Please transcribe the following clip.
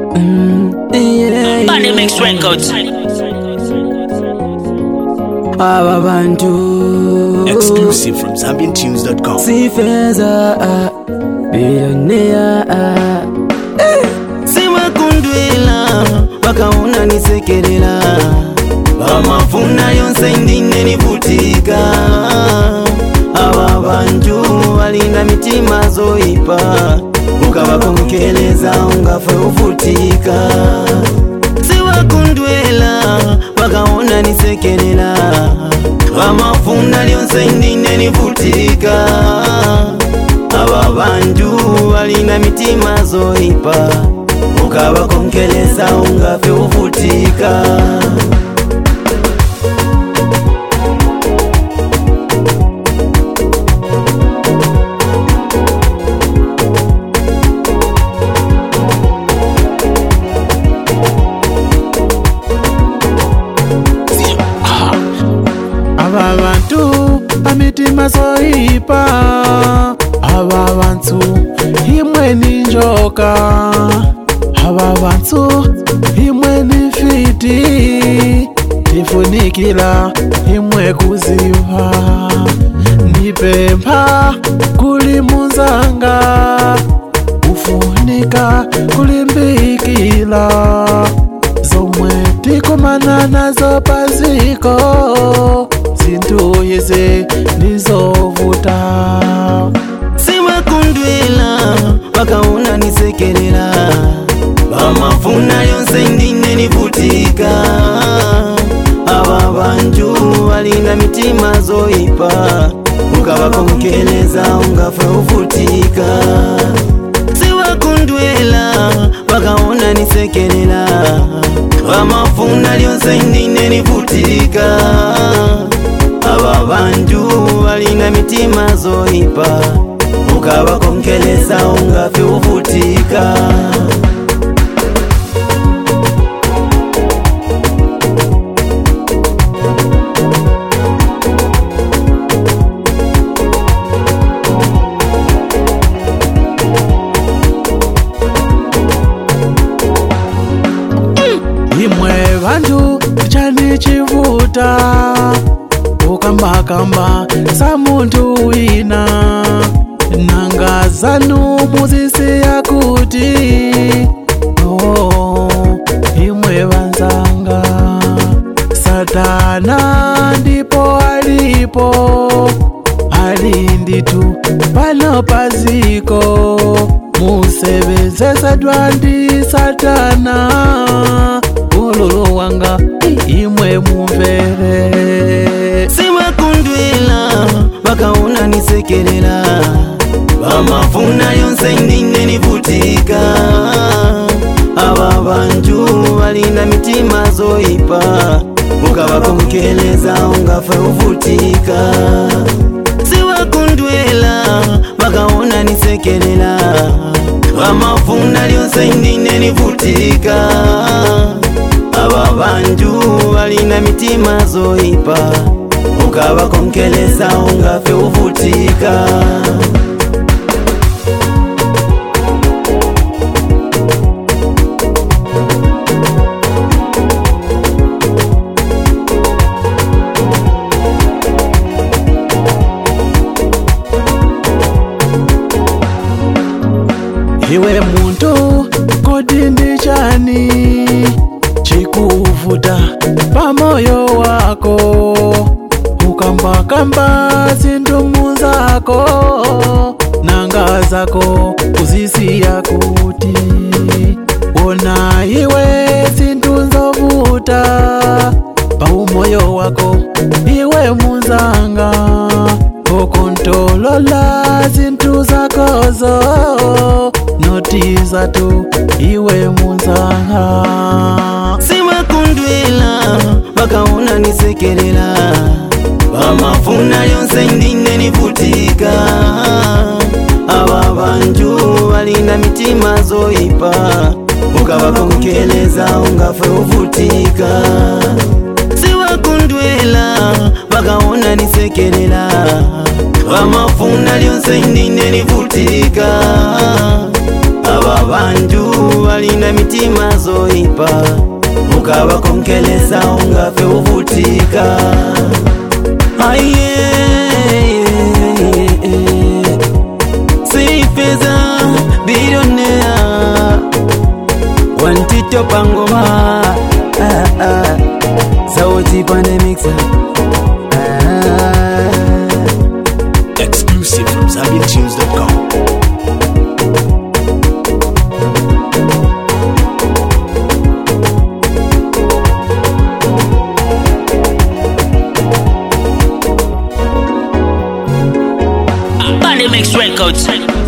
Body Mix Records. Aba bantu Exclusive from ZambianTunes.com. Sifeza billionaire Simakundwela bakaona nisekerera bamafuna yonse ndine nivutika. Aba bantu balinda mitima zoipa ukabakonkeleza ungafe uvutika. Siwakundwela bakaona nisekerera bamafuna yonse ndine nivutika. Aba bantu balinda mitima zoipa ukabakonkeleza ungafe uvutika. Aba bantu amitima zoipa, aba bantu imwe ninjoka, aba bantu imwe nifiti, tifunikila imwe kuziva, nipempa kulimunzanga, ufunika kulimbikila, zomwe tikumana nazo paziko, zintu yeze nizovuta. Simakundwela bakaona nisekerera bamafuna yonse ndine nivutika. Aba bantu balinda mitima zoipa ukabakonkeleza ungafe uvutika. Siwakundwela bakaona nisekerera bamafuna yonse ndine nivutika. Aba bantu balinda mitima zoipa ukabakonkeleza ungafe uvutika. Imwe bantu chani chivuta ukambakamba sa muntu wina, nanga zanu muzisi yakuti imwe banzanga. Satana ndipo alipo, alinditu pano paziko, musebenzesa dwandi Satana. Ululu wanga imwe mumvere. Simakundwela bakaona nisekerera bamafuna yonse ndine nivutika. Aba bantu balinda mitima zoipa ukabakonkeleza ungafe uvutika. Siwakundwela bakaona nisekerera bamafuna yonse ndine nivutika. Aba bantu balinda mitima zoipa ukabakonkeleza ungafe uvutika. Iwe muntu kodi ndi chani chikuvuta pamoyo wako, ukambakamba zindumu zako, nanga zako kuzisiya kuti, wona iwe zindu nzovuta pa umoyo wako. Iwe munzanga ukontolola zintu zakozo, noti zatu iwe munzanga. Simakundwela bakaona nisekerera bamafuna yonse ndine nivutika. Aba bantu balinda mitima zoipa ukabakonkeleza ungafe uvutika. Siwakundwela bakaona nisekerera bamafuna yonse ndine nivutika. Aba bantu balina mitima zoipa, ukawakonkeleza ungafe uvutika. Aye, sifeza billionaire wantito pangoma sauti pane mixer. Exclusive from ZambianTunes.com. Body Mix Records.